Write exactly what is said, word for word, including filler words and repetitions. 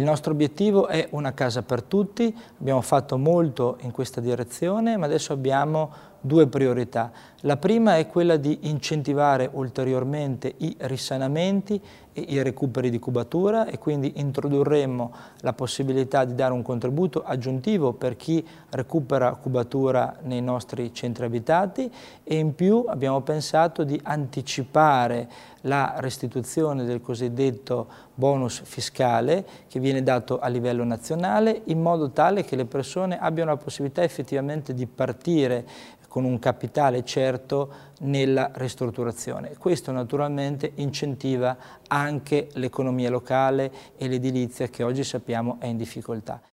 il nostro obiettivo è una casa per tutti, abbiamo fatto molto in questa direzione, ma adesso abbiamo due priorità. La prima è quella di incentivare ulteriormente i risanamenti e i recuperi di cubatura e quindi introdurremmo la possibilità di dare un contributo aggiuntivo per chi recupera cubatura nei nostri centri abitati e in più abbiamo pensato di anticipare la restituzione del cosiddetto bonus fiscale che viene dato a livello nazionale in modo tale che le persone abbiano la possibilità effettivamente di partire con un capitale certo nella ristrutturazione. Questo naturalmente incentiva anche l'economia locale e l'edilizia che oggi sappiamo è in difficoltà.